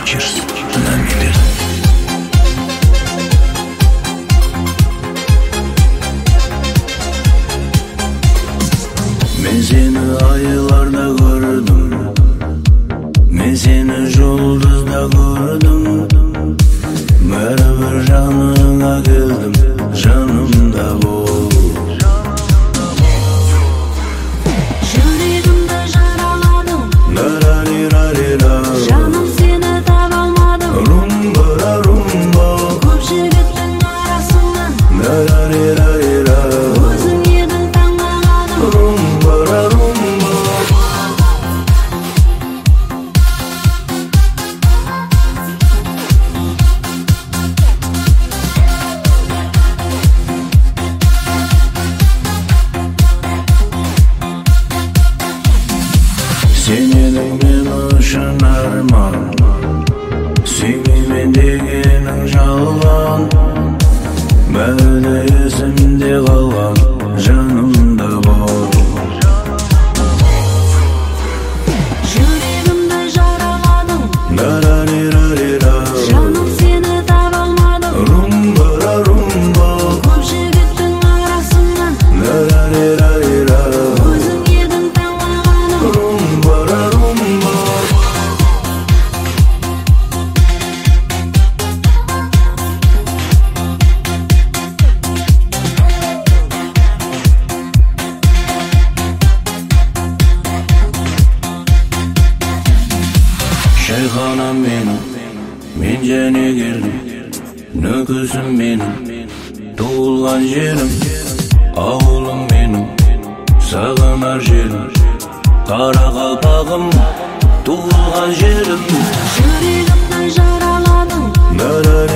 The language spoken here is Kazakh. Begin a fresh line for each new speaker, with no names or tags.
Cheers на миллер. Men seni aylarda gördüm, men seni жұлдызда gördüm. Beraber жаныңа келдім, жанымда бол.
Жүрегімді жараладың, жаным сені таба алмадым.
Румба, румба,
Көп жігіттің арасынан өзің едің таңдағаным.
румба, румба. Sen eдің мен үшін арман, сүймеймін дегенің жалған. Бәрі есімде қалған, жанымда бол.
Жүрегімді жараладың, жаным сені таба алмадым.
Румба, румба,
Көп жігіттің арасынан өзің едің таңдағаным.
румба, румба. Шайханам менің, мен және келдім. Нөкісім менің, туылған жерім. Ауылым менің, сағынар жерім. Қарақалпағым, туылған жерім.
Жүрегімді жараладың,